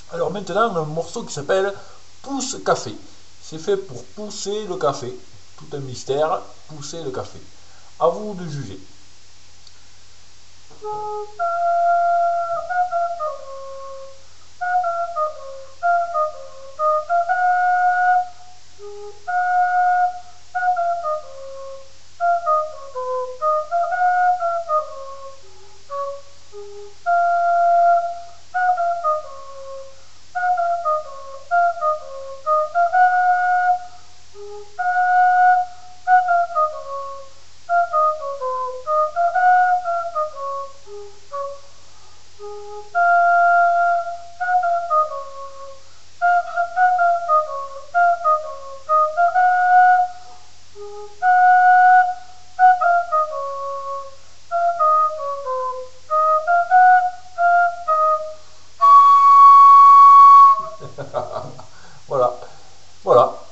Alors maintenant, un morceau qui s'appelle Pousse Café. C'est fait pour pousser le café. Tout un mystère, pousser le café. À vous de juger. Voilà, voilà.